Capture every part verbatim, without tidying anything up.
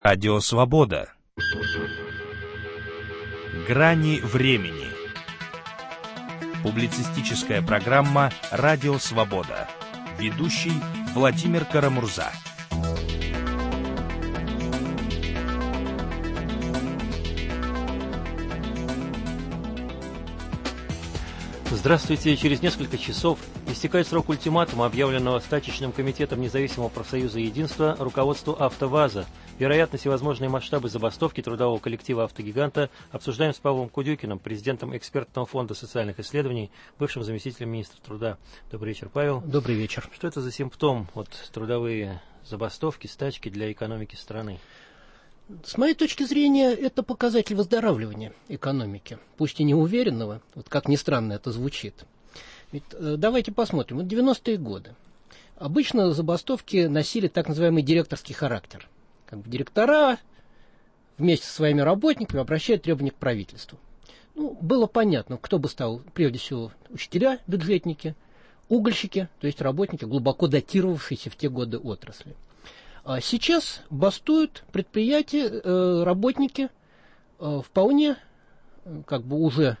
Радио Свобода. Грани времени. Публицистическая программа «Радио Свобода». Ведущий Владимир Карамурза. Здравствуйте. Через несколько часов истекает срок ультиматума, объявленного стачечным комитетом независимого профсоюза «Единство» руководству «АвтоВАЗа». Вероятность и возможные масштабы забастовки трудового коллектива «Автогиганта» обсуждаем с Павлом Кудюкиным, президентом экспертного фонда социальных исследований, бывшим заместителем министра труда. Добрый вечер, Павел. Добрый вечер. Что это за симптом, вот, трудовые забастовки, стачки для экономики страны? С моей точки зрения, это показатель выздоравливания экономики, пусть и неуверенного, вот как ни странно это звучит. Ведь, э, давайте посмотрим, вот девяностые годы. Обычно забастовки носили так называемый директорский характер. Как бы директора вместе со своими работниками обращают требования к правительству. Ну, было понятно, кто бы стал, прежде всего, учителя, бюджетники, угольщики, то есть работники, глубоко датировавшиеся в те годы отрасли. А сейчас бастуют предприятия, э, работники э, вполне э, как бы уже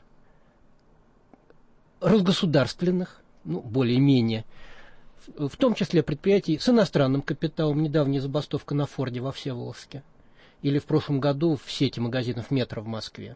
разгосударственных, ну, более-менее, в, в том числе предприятий с иностранным капиталом. Недавняя забастовка на Форде во Всеволожске. Или в прошлом году в сети магазинов «Метро» в Москве.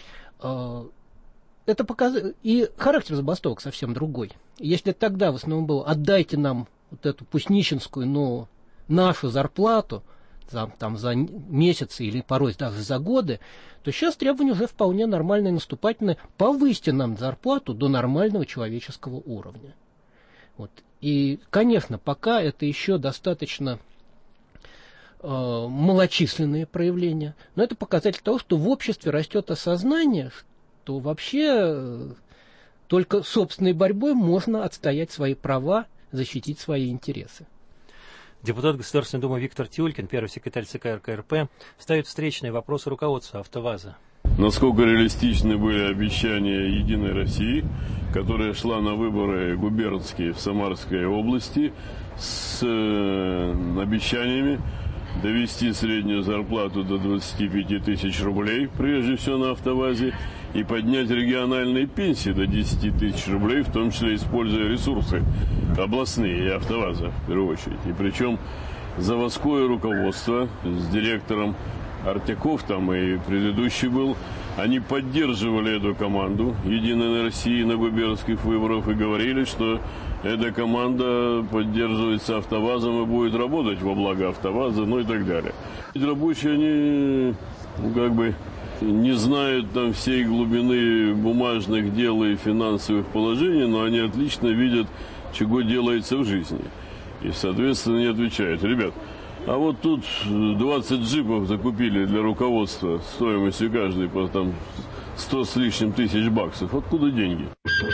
Э, это показ... И характер забастовок совсем другой. Если тогда в основном было «отдайте нам вот эту пусть нищенскую, но нашу зарплату за, там, за месяцы или порой даже за годы», то сейчас требования уже вполне нормальные, наступательные. Повысьте нам зарплату до нормального человеческого уровня. Вот. И, конечно, пока это еще достаточно э, малочисленные проявления, но это показатель того, что в обществе растет осознание, что вообще э, только собственной борьбой можно отстоять свои права, защитить свои интересы. Депутат Государственной Думы Виктор Тюлькин, первый секретарь ЦК РКРП, ставит встречные вопросы руководству «АвтоВАЗа». Насколько реалистичны были обещания «Единой России», которая шла на выборы губернские в Самарской области с э, обещаниями довести среднюю зарплату до двадцати пяти тысяч рублей, прежде всего на «АвтоВАЗе», и поднять региональные пенсии до десяти тысяч рублей, в том числе используя ресурсы областные и «АвтоВАЗа» в первую очередь. И причем заводское руководство с директором Артяков, там и предыдущий был, они поддерживали эту команду «Единой России» на губернских выборах и говорили, что эта команда поддерживается «АвтоВАЗом» и будет работать во благо «АвтоВАЗа», ну и так далее. Эти рабочие, они, ну, как бы не знают там всей глубины бумажных дел и финансовых положений, но они отлично видят, чего делается в жизни. И, соответственно, не отвечают: ребят, а вот тут двадцать джипов закупили для руководства стоимостью каждой по там сто с лишним тысяч баксов. Откуда деньги?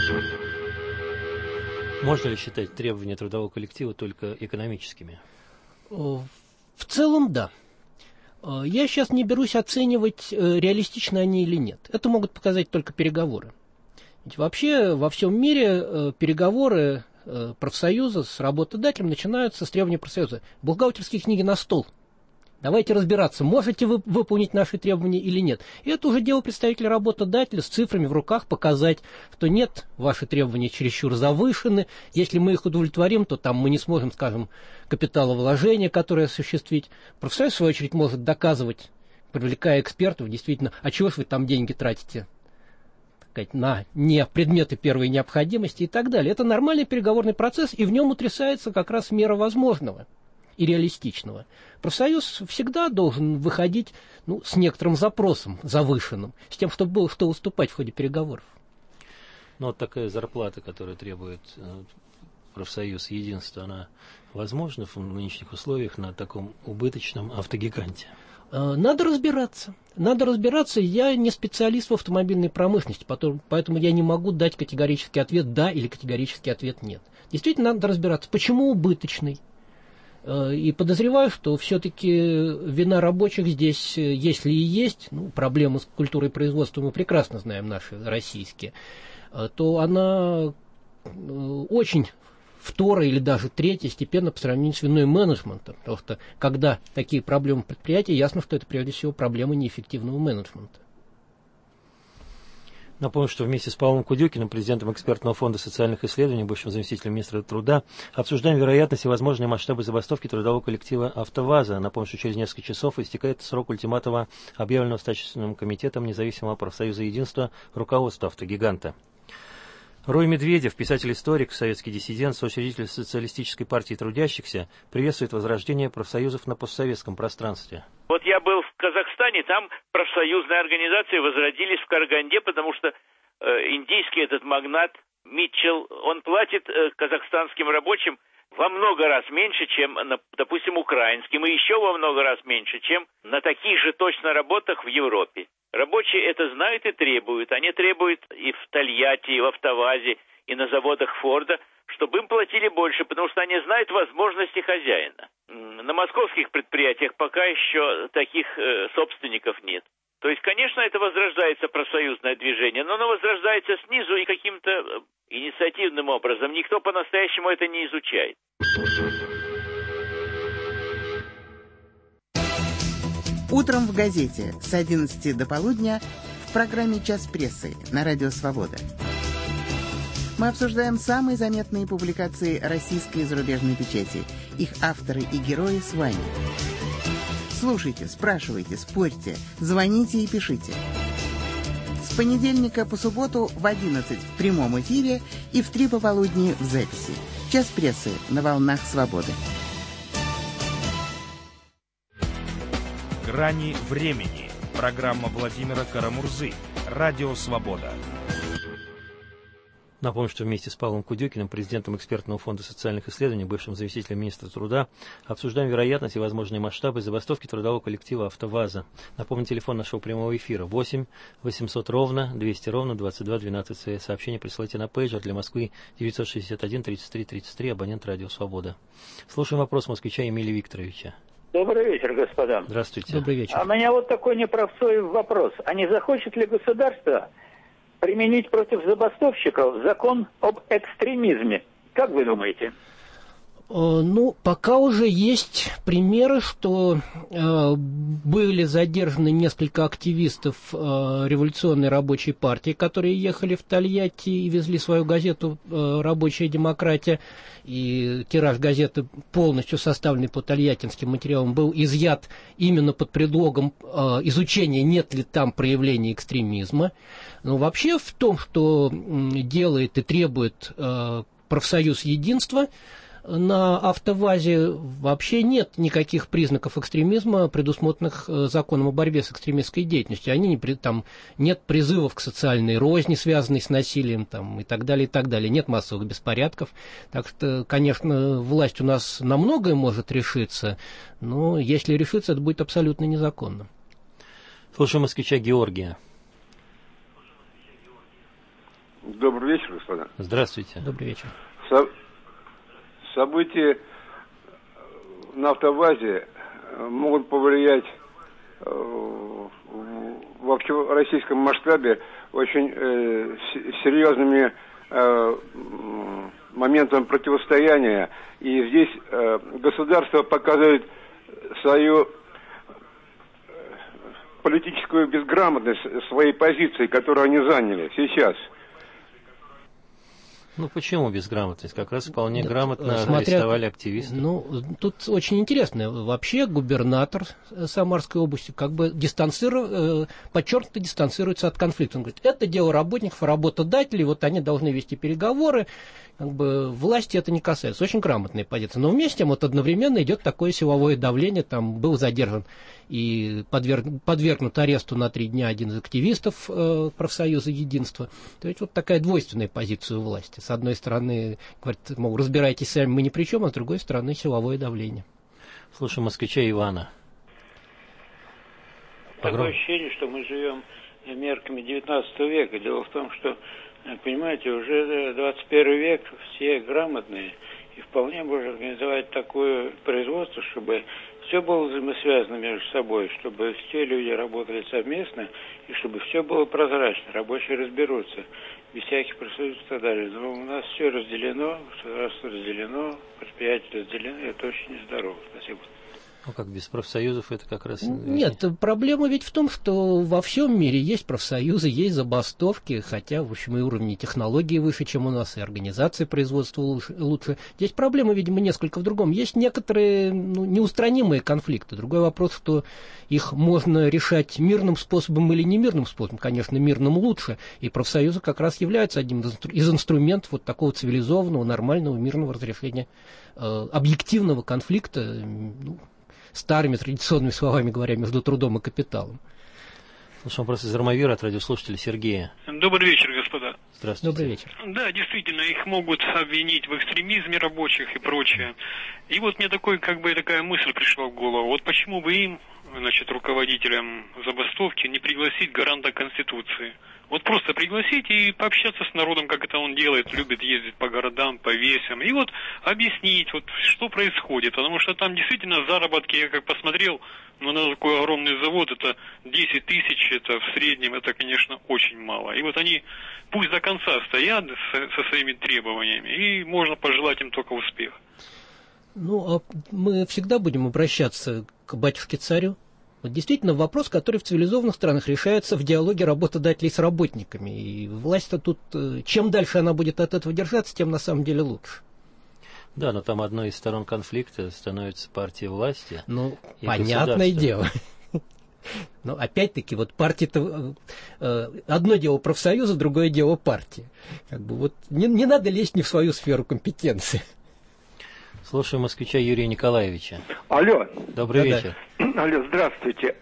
Можно ли считать требования трудового коллектива только экономическими? В целом, да. Я сейчас не берусь оценивать, реалистичны они или нет. Это могут показать только переговоры. Ведь вообще во всем мире переговоры профсоюза с работодателем начинаются с требований профсоюза: бухгалтерские книги на стол. Давайте разбираться, можете вы выполнить наши требования или нет. И это уже дело представителя работодателя с цифрами в руках показать, что нет, ваши требования чересчур завышены. Если мы их удовлетворим, то там мы не сможем, скажем, капиталовложения, которые осуществить. Профсоюз, в свою очередь, может доказывать, привлекая экспертов, действительно, а чего ж вы там деньги тратите на не предметы первой необходимости и так далее. Это нормальный переговорный процесс, и в нем утрясается как раз мера возможного и реалистичного. Профсоюз всегда должен выходить, ну, с некоторым запросом завышенным, с тем, чтобы было что уступать в ходе переговоров. Ну, вот такая зарплата, которую требует э, профсоюз «Единство», она возможна в нынешних условиях на таком убыточном автогиганте? Надо разбираться. Надо разбираться. Я не специалист в автомобильной промышленности, поэтому я не могу дать категорический ответ «да» или категорический ответ «нет». Действительно, надо разбираться, почему убыточный. И подозреваю, что все-таки вина рабочих здесь, если и есть, ну, проблемы с культурой производства мы прекрасно знаем, наши российские, то она очень второй или даже третья степенно по сравнению с виной менеджмента. Потому что когда такие проблемы предприятия, ясно, что это прежде всего проблема неэффективного менеджмента. Напомню, что вместе с Павлом Кудюкиным, президентом экспертного фонда социальных исследований, бывшим заместителем министра труда, обсуждаем вероятность и возможные масштабы забастовки трудового коллектива «АвтоВАЗа». Напомню, что через несколько часов истекает срок ультиматума, объявленного Стачечным комитетом независимого профсоюза «Единство» руководства «Автогиганта». Рой Медведев, писатель-историк, советский диссидент, соучредитель Социалистической партии трудящихся, приветствует возрождение профсоюзов на постсоветском пространстве. Вот я был в Казахстане, там профсоюзные организации возродились в Караганде, потому что э, индийский этот магнат Митчелл, он платит э, казахстанским рабочим во много раз меньше, чем, на, допустим, украинским, и еще во много раз меньше, чем на таких же точно работах в Европе. Рабочие это знают и требуют. Они требуют и в Тольятти, и в «АвтоВАЗе», и на заводах Форда, чтобы им платили больше, потому что они знают возможности хозяина. На московских предприятиях пока еще таких э, собственников нет. То есть, конечно, это возрождается профсоюзное движение, но оно возрождается снизу и каким-то инициативным образом. Никто по-настоящему это не изучает. Утром в газете с одиннадцати до полудня в программе «Час прессы» на Радио Свобода. Мы обсуждаем самые заметные публикации российской и зарубежной печати, их авторы и герои с вами. Слушайте, спрашивайте, спорьте, звоните и пишите. С понедельника по субботу в одиннадцать в прямом эфире и в три пополудни в записи. «Час прессы» на волнах Свободы. «Грани времени». Программа Владимира Карамурзы. Радио «Свобода». Напомню, что вместе с Павлом Кудюкиным, президентом экспертного фонда социальных исследований, бывшим заместителем министра труда, обсуждаем вероятность и возможные масштабы забастовки трудового коллектива «АвтоВАЗа». Напомню, телефон нашего прямого эфира восемь восемьсот ровно двести ровно двадцать два двенадцать. Свои сообщения присылайте на пейджер для Москвы девятьсот шестьдесят один тридцать три тридцать три, абонент «Радио Свобода». Слушаем вопрос москвича Эмилия Викторовича. Добрый вечер, господа. Здравствуйте. Добрый вечер. А у меня вот такой непростой вопрос. А не захочет ли государство применить против забастовщиков закон об экстремизме? Как вы думаете? Ну, пока уже есть примеры, что э, были задержаны несколько активистов э, революционной рабочей партии, которые ехали в Тольятти и везли свою газету э, «Рабочая демократия». И тираж газеты, полностью составленный по тольяттинским материалам, был изъят именно под предлогом э, изучения, нет ли там проявлений экстремизма. Но вообще в том, что э, делает и требует э, профсоюз «Единство», на «АвтоВАЗе» вообще нет никаких признаков экстремизма, предусмотренных законом о борьбе с экстремистской деятельностью. Они не, там, нет призывов к социальной розни, связанной с насилием, там, и так далее, и так далее. Нет массовых беспорядков. Так что, конечно, власть у нас на многое может решиться, но если решится, это будет абсолютно незаконно. Слушаем москвича Георгия. Добрый вечер, господа. Здравствуйте. Добрый вечер. Со- события на «АвтоВАЗе» могут повлиять э, в общероссийском масштабе очень э, серьезными э, моментами противостояния. И здесь э, государство показывает свою политическую безграмотность своей позиции, которую они заняли сейчас. Ну, почему безграмотность? Как раз вполне Да, грамотно смотря, арестовали активистов. Ну, тут очень интересно. Вообще губернатор Самарской области как бы дистанцирует, подчеркнуто дистанцируется от конфликта. Он говорит, это дело работников, работодателей, вот они должны вести переговоры, как бы власти это не касается. Очень грамотная позиция. Но вместе с тем вот одновременно идет такое силовое давление, там был задержан и подверг, подвергнут аресту на три дня один из активистов э, профсоюза «Единство». То есть вот такая двойственная позиция у власти. С одной стороны, говорит, мол, разбирайтесь сами, мы ни при чем, а с другой стороны, силовое давление. Слушаем москвича Ивана. Такое ощущение, что мы живем мерками девятнадцатого века. Дело в том, что, понимаете, уже двадцать первый век, все грамотные, и вполне можно организовать такое производство, чтобы все было взаимосвязано между собой, чтобы все люди работали совместно, и чтобы все было прозрачно, рабочие разберутся. без всяких профсоюзов и так далее. Но у нас все разделено, государство разделено, предприятия разделены, это очень нездорово. Спасибо. Ну как, без профсоюзов это как раз... Нет, проблема ведь в том, что во всем мире есть профсоюзы, есть забастовки, хотя, в общем, и уровни технологий выше, чем у нас, и организация производства лучше. Здесь проблема, видимо, несколько в другом. Есть некоторые ну, неустранимые конфликты. Другой вопрос, что их можно решать мирным способом или немирным способом. Конечно, мирным лучше, и профсоюзы как раз являются одним из инструментов вот такого цивилизованного, нормального, мирного разрешения э, объективного конфликта, ну, старыми традиционными словами говоря, между трудом и капиталом. Слушаем вопрос из Армавира от радиослушателя Сергея. Добрый вечер, господа. Здравствуйте. Добрый вечер. Да, действительно, их могут обвинить в экстремизме рабочих и прочее. И вот мне такой, как бы, такая мысль пришла в голову. Вот почему бы им, значит, руководителям забастовки, не пригласить гаранта Конституции? Вот просто пригласить и пообщаться с народом, как это он делает, любит ездить по городам, по весям, и вот объяснить, вот, что происходит, потому что там действительно заработки, я как посмотрел, ну, на такой огромный завод, это десять тысяч, это в среднем, это, конечно, очень мало. И вот они пусть до конца стоят со, со своими требованиями, и можно пожелать им только успеха. Ну, а мы всегда будем обращаться к батюшке-царю. Вот действительно вопрос, который в цивилизованных странах решается в диалоге работодателей с работниками. И власть-то тут, чем дальше она будет от этого держаться, тем на самом деле лучше. Да, но там одной из сторон конфликта становится партия власти. Ну, понятное дело. Но опять-таки, вот партия-то... Одно дело профсоюза, другое дело партии. Как бы вот не, не надо лезть не в свою сферу компетенции. Слушаем москвича Юрия Николаевича. Алло. Добрый да, вечер. Да. Алло, здравствуйте.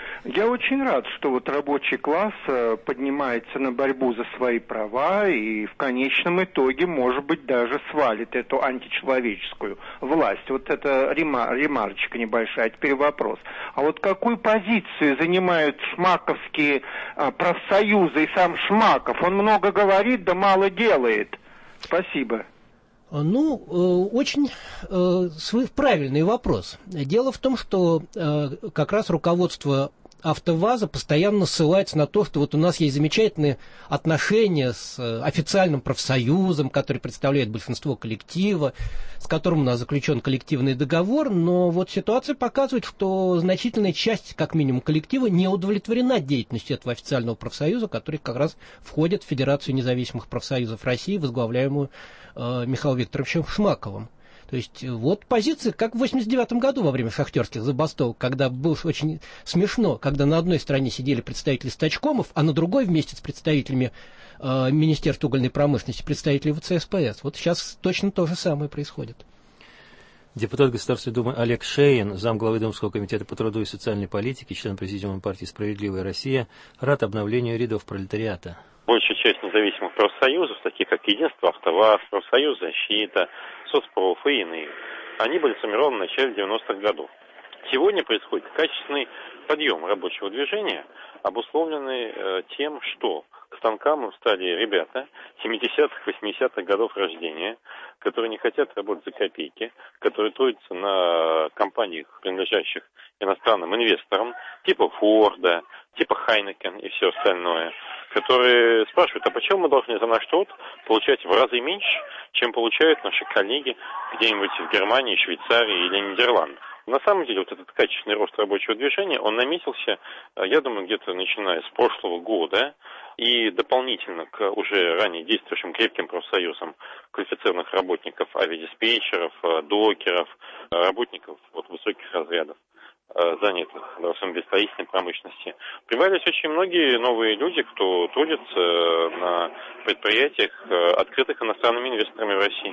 Я очень рад, что вот рабочий класс поднимается на борьбу за свои права и в конечном итоге, может быть, даже свалит эту античеловеческую власть. Вот это ремар, ремарочка небольшая. Теперь вопрос. А вот какую позицию занимают шмаковские а, профсоюзы и сам Шмаков? Он много говорит, да мало делает. Спасибо. Ну, очень правильный вопрос. Дело в том, что как раз руководство АвтоВАЗа постоянно ссылается на то, что вот у нас есть замечательные отношения с официальным профсоюзом, который представляет большинство коллектива, с которым у нас заключен коллективный договор, но вот ситуация показывает, что значительная часть, как минимум, коллектива не удовлетворена деятельностью этого официального профсоюза, который как раз входит в Федерацию независимых профсоюзов России, возглавляемую э, Михаилом Викторовичем Шмаковым. То есть вот позиция, как в восемьдесят девятом году во время шахтерских забастовок, когда было очень смешно, когда на одной стороне сидели представители стачкомов, а на другой вместе с представителями э, Министерства угольной промышленности представители ВЦСПС. Вот сейчас точно то же самое происходит. Депутат Государственной Думы Олег Шейн, замглавы Думского комитета по труду и социальной политике, член президиума партии «Справедливая Россия», рад обновлению рядов пролетариата. Большая часть независимых профсоюзов, таких как Единство, АвтоВАЗ, Профсоюз защита, Соцпроф и иные, они были сформированы в начале девяностых годов. Сегодня происходит качественный подъем рабочего движения, обусловленный э, тем, что к станкам стали ребята семидесятых, восьмидесятых годов рождения, которые не хотят работать за копейки, которые трудятся на компаниях, принадлежащих иностранным инвесторам, типа Форда, типа Хайнекен и все остальное, которые спрашивают, а почему мы должны за наш труд получать в разы меньше, чем получают наши коллеги где-нибудь в Германии, Швейцарии или Нидерландах. На самом деле, вот этот качественный рост рабочего движения, он наметился, я думаю, где-то начиная с прошлого года, и дополнительно к уже ранее действующим крепким профсоюзам квалифицированных работников, авиадиспетчеров, докеров, работников вот, высоких разрядов, занятых в автомобилестроительной промышленности. Прибавились очень многие новые люди, кто трудится на предприятиях, открытых иностранными инвесторами в России.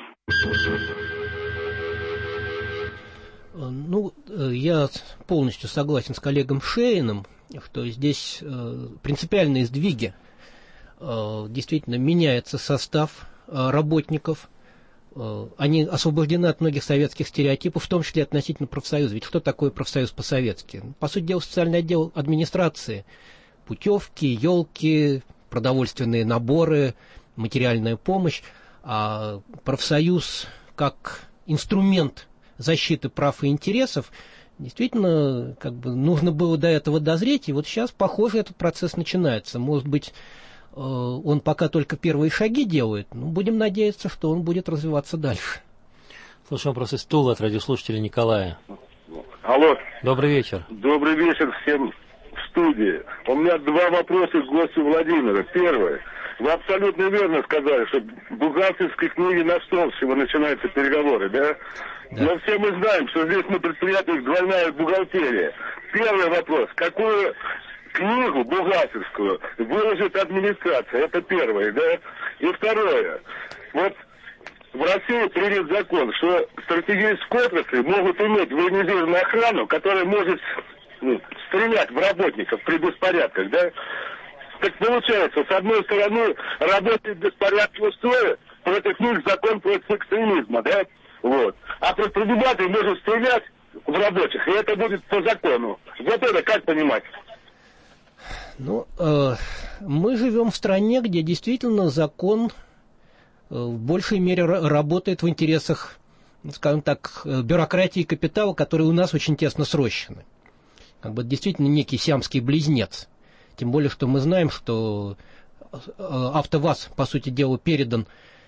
Ну, я полностью согласен с коллегом Шейном, что здесь принципиальные сдвиги. Действительно меняется состав работников. Они освобождены от многих советских стереотипов, в том числе относительно профсоюза. Ведь что такое профсоюз по-советски? По сути дела, социальный отдел администрации. Путевки, елки, продовольственные наборы, материальная помощь. А профсоюз как инструмент защиты прав и интересов, действительно, как бы нужно было до этого дозреть, и вот сейчас, похоже, этот процесс начинается. Может быть, он пока только первые шаги делает, но будем надеяться, что он будет развиваться дальше. Слушаем вопрос из Тулы от радиослушателя Николая. Алло. Добрый вечер. Добрый вечер всем в студии. У меня два вопроса к гостю Владимира. Первое. Вы абсолютно верно сказали, что бухгалтерской книги на стол, с чего начинаются переговоры, да? Да. Но все мы знаем, что здесь на предприятиях двойная бухгалтерия. Первый вопрос. Какую книгу бухгалтерскую выложит администрация? Это первое, да? И второе. Вот в России принят закон, что стратегические отрасли могут иметь военизированную охрану, которая может ну, стрелять в работников при беспорядках, да? Так получается, с одной стороны, работают беспорядки устроят, против них закон против экстремизма, да? Вот. А предприниматель может стрелять в рабочих, и это будет по закону. Вот это как понимать? Ну, э, мы живем в стране, где действительно закон в большей мере работает в интересах, скажем так, бюрократии и капитала, которые у нас очень тесно срощены. Как бы действительно некий сиамский близнец. Тем более, что мы знаем, что АвтоВАЗ, по сути дела, передан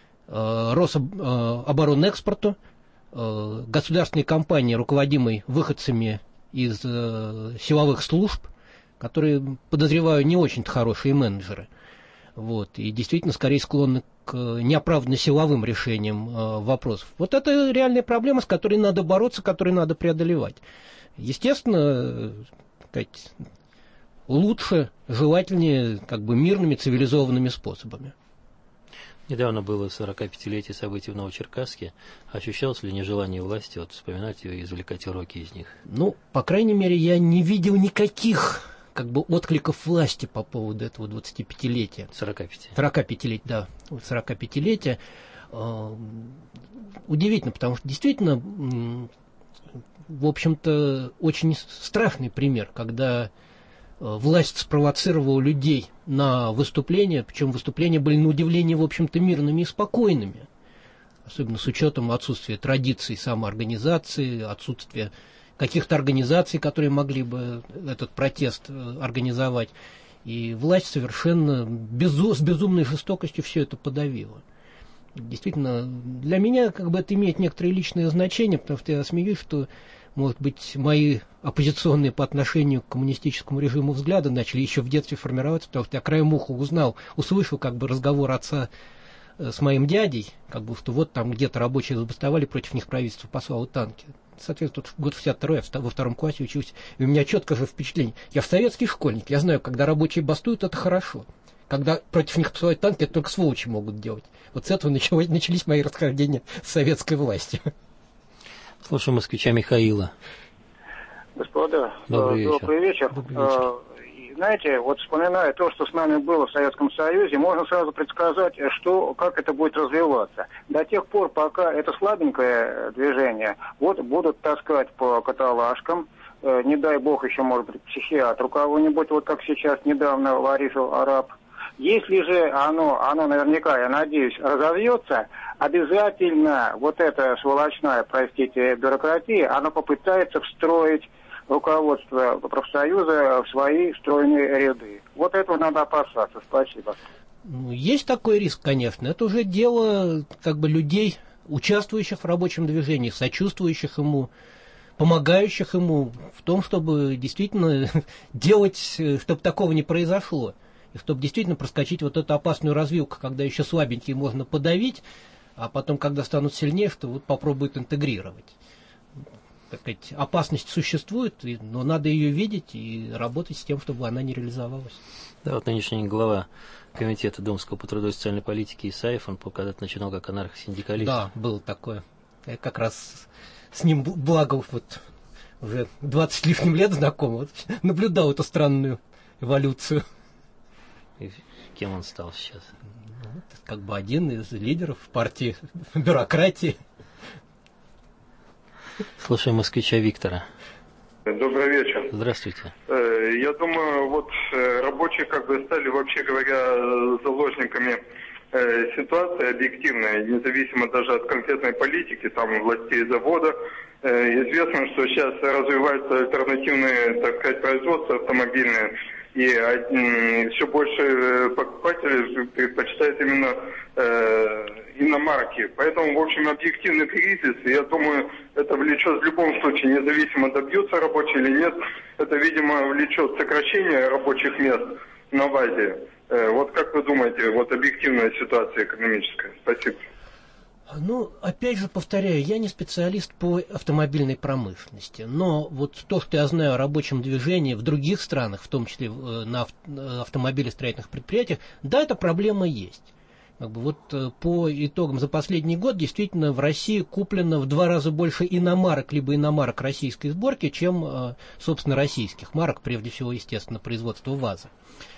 Рособоронэкспорту, государственной компании, руководимой выходцами из силовых служб, которые, подозреваю, не очень-то хорошие менеджеры. Вот, и действительно, скорее склонны к неоправданно силовым решениям э, вопросов. Вот это реальная проблема, с которой надо бороться, которую надо преодолевать. Естественно, э, сказать, лучше, желательнее, как бы мирными, цивилизованными способами. Недавно было сорокапятилетие событий в Новочеркасске. Ощущалось ли нежелание власти вот, вспоминать ее и извлекать уроки из них? Ну, по крайней мере, я не видел никаких как бы откликов власти по поводу этого двадцатипятилетия. сорокапятилетия, да. сорокапятилетия. Удивительно, потому что действительно, в общем-то, очень страшный пример, когда власть спровоцировала людей на выступления, причем выступления были на удивление, в общем-то, мирными и спокойными. Особенно с учетом отсутствия традиций самоорганизации, отсутствия каких-то организаций, которые могли бы этот протест организовать. И власть совершенно безу, с безумной жестокостью все это подавила. Действительно, для меня как бы это имеет некоторое личное значение, потому что я смеюсь, что, может быть, мои оппозиционные по отношению к коммунистическому режиму взгляды начали еще в детстве формироваться, потому что я краем уха узнал, услышал как бы разговор отца с моим дядей, как бы, что вот там где-то рабочие забастовали, против них правительство послало танки. Соответственно, год шестьдесят второй, я во втором классе учился, и у меня четко же впечатление. Я в советский школьник, я знаю, когда рабочие бастуют, это хорошо. Когда против них посылают танки, это только сволочи могут делать. Вот с этого началось, начались мои расхождения с советской властью. Слушаем москвича Михаила. Господа, добрый вечер. Добрый вечер. Добрый вечер. Знаете, вот вспоминая то, что с нами было в Советском Союзе, можно сразу предсказать, что, как это будет развиваться. До тех пор, пока это слабенькое движение, вот будут таскать по каталажкам, э, не дай бог еще, может быть, психиатр у кого-нибудь, вот как сейчас недавно воришил араб. Если же оно, оно наверняка, я надеюсь, разовьется, обязательно вот эта сволочная, простите, бюрократия, она попытается встроить руководство профсоюза в свои стройные ряды. Вот этого надо опасаться. Спасибо. Ну, есть такой риск, конечно. Это уже дело как бы людей, участвующих в рабочем движении, сочувствующих ему, помогающих ему в том, чтобы действительно делать, чтобы такого не произошло. И чтобы действительно проскочить вот эту опасную развилку, когда еще слабенькие можно подавить, а потом, когда станут сильнее, что вот попробуют интегрировать. Так сказать, опасность существует, но надо ее видеть и работать с тем, чтобы она не реализовалась. Да, вот нынешний глава комитета Думского по труду и социальной политике Исаев, он когда-то начинал как анархосиндикалист. Да, было такое. Я как раз с ним, благо, вот уже двадцать с лишним лет знаком, вот, наблюдал эту странную эволюцию. И кем он стал сейчас? Ну, как бы один из лидеров партии бюрократии. Слушаем москвича Виктора. Добрый вечер. Здравствуйте. Я думаю, вот рабочие как бы стали, вообще говоря, заложниками ситуации объективной, независимо даже от конкретной политики, там, властей завода. Известно, что сейчас развиваются альтернативные, так сказать, производства автомобильные. И э, все больше покупателей предпочитают именно э, иномарки. Поэтому, в общем, объективный кризис, я думаю, это влечет в любом случае, независимо добьются рабочие или нет, это, видимо, влечет сокращение рабочих мест на базе. Э, вот как вы думаете, вот объективная ситуация экономическая? Спасибо. Ну, опять же повторяю, я не специалист по автомобильной промышленности, но вот то, что я знаю о рабочем движении в других странах, в том числе на автомобилестроительных предприятиях, да, эта проблема есть. Как бы вот по итогам за последний год действительно в России куплено в два раза больше иномарок, либо иномарок российской сборки, чем, собственно, российских марок, прежде всего, естественно, производства ВАЗа.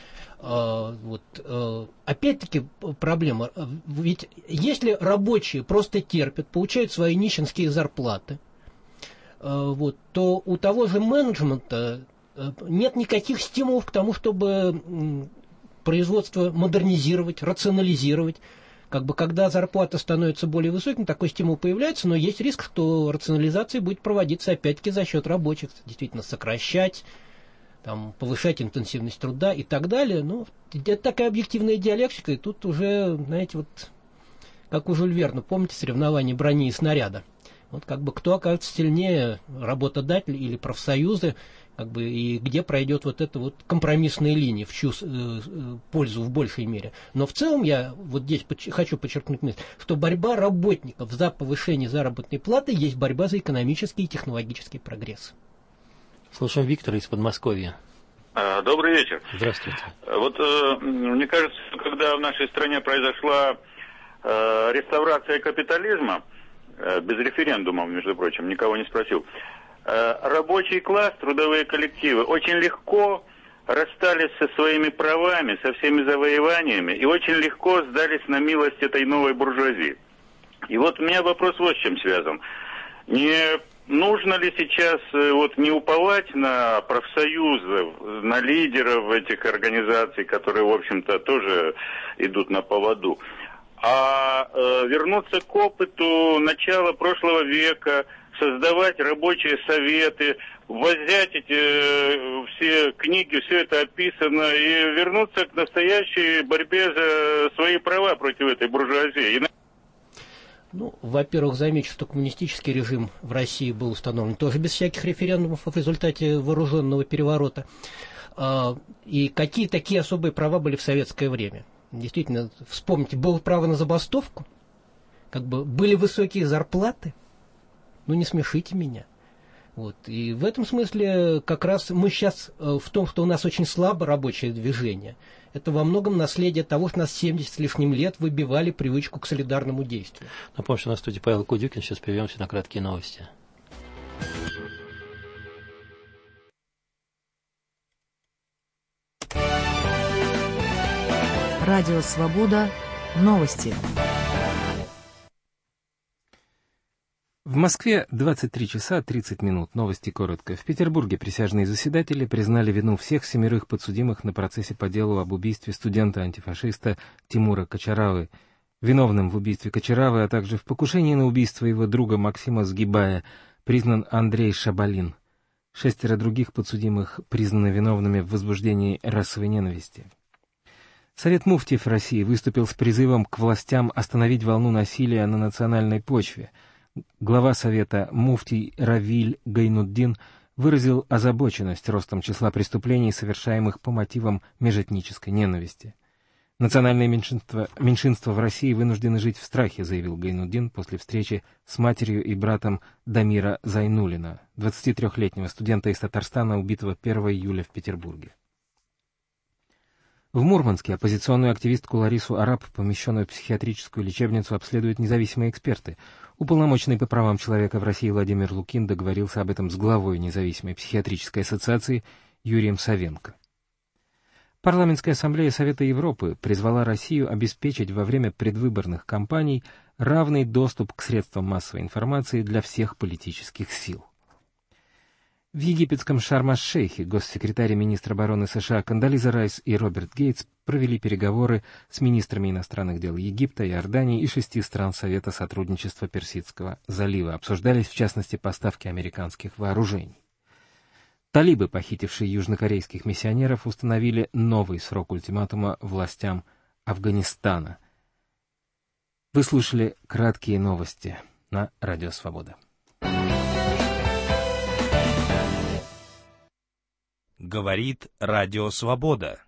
Вот. Опять-таки проблема, ведь если рабочие просто терпят, получают свои нищенские зарплаты, вот, то у того же менеджмента нет никаких стимулов к тому, чтобы производство модернизировать, рационализировать. Как бы, когда зарплата становится более высокой, такой стимул появляется, но есть риск, что рационализация будет проводиться опять-таки за счет рабочих, действительно сокращать, там, повышать интенсивность труда и так далее. Ну, это такая объективная диалектика, и тут уже, знаете, вот, как у Жюль Верна, помните соревнования брони и снаряда? Вот как бы кто окажется сильнее, работодатель или профсоюзы, как бы, и где пройдет вот эта вот компромиссная линия в чью э, пользу в большей мере. Но в целом я вот здесь подч- хочу подчеркнуть мысль, что борьба работников за повышение заработной платы есть борьба за экономический и технологический прогресс. Слушаем Виктора из Подмосковья. Добрый вечер. Здравствуйте. Вот э, мне кажется, когда в нашей стране произошла э, реставрация капитализма, э, без референдума, между прочим, никого не спросил, э, рабочий класс, трудовые коллективы очень легко расстались со своими правами, со всеми завоеваниями и очень легко сдались на милость этой новой буржуазии. И вот у меня вопрос вот с чем связан. Не нужно ли сейчас вот не уповать на профсоюзы, на лидеров этих организаций, которые, в общем-то, тоже идут на поводу, а э, вернуться к опыту начала прошлого века, создавать рабочие советы, взять эти э, все книги, все это описано, и вернуться к настоящей борьбе за свои права против этой буржуазии. Ну, во-первых, замечу, что коммунистический режим в России был установлен тоже без всяких референдумов в результате вооруженного переворота. И какие такие особые права были в советское время? Действительно, вспомните, было право на забастовку, как бы были высокие зарплаты. Ну, не смешите меня. Вот. И в этом смысле как раз мы сейчас в том, что у нас очень слабо рабочее движение, это во многом наследие того, что нас семьдесят с лишним лет выбивали привычку к солидарному действию. Напомню, что на студии Павел Кудюкин. Сейчас прервемся на краткие новости. Радио «Свобода». Новости. В Москве двадцать три часа тридцать минут. Новости коротко. В Петербурге присяжные заседатели признали вину всех семерых подсудимых на процессе по делу об убийстве студента-антифашиста Тимура Кочаравы. Виновным в убийстве Кочаравы, а также в покушении на убийство его друга Максима Сгибая признан Андрей Шабалин. Шестеро других подсудимых признаны виновными в возбуждении расовой ненависти. Совет муфтиев России выступил с призывом к властям остановить волну насилия на национальной почве. Глава Совета муфтий Равиль Гайнуддин выразил озабоченность ростом числа преступлений, совершаемых по мотивам межэтнической ненависти. Национальные меньшинства, меньшинства в России вынуждены жить в страхе, заявил Гайнуддин после встречи с матерью и братом Дамира Зайнуллина, двадцатитрёхлетнего студента из Татарстана, убитого первого июля в Петербурге. В Мурманске оппозиционную активистку Ларису Арап, помещенную в психиатрическую лечебницу, обследуют независимые эксперты. Уполномоченный по правам человека в России Владимир Лукин договорился об этом с главой независимой психиатрической ассоциации Юрием Савенко. Парламентская ассамблея Совета Европы призвала Россию обеспечить во время предвыборных кампаний равный доступ к средствам массовой информации для всех политических сил. В египетском Шарм-аш-Шейхе госсекретарь и министр обороны США Кондолиза Райс и Роберт Гейтс провели переговоры с министрами иностранных дел Египта, Иордании и шести стран Совета сотрудничества Персидского залива. Обсуждались, в частности, поставки американских вооружений. Талибы, похитившие южнокорейских миссионеров, установили новый срок ультиматума властям Афганистана. Вы слушали краткие новости на Радио Свобода. Говорит Радио Свобода.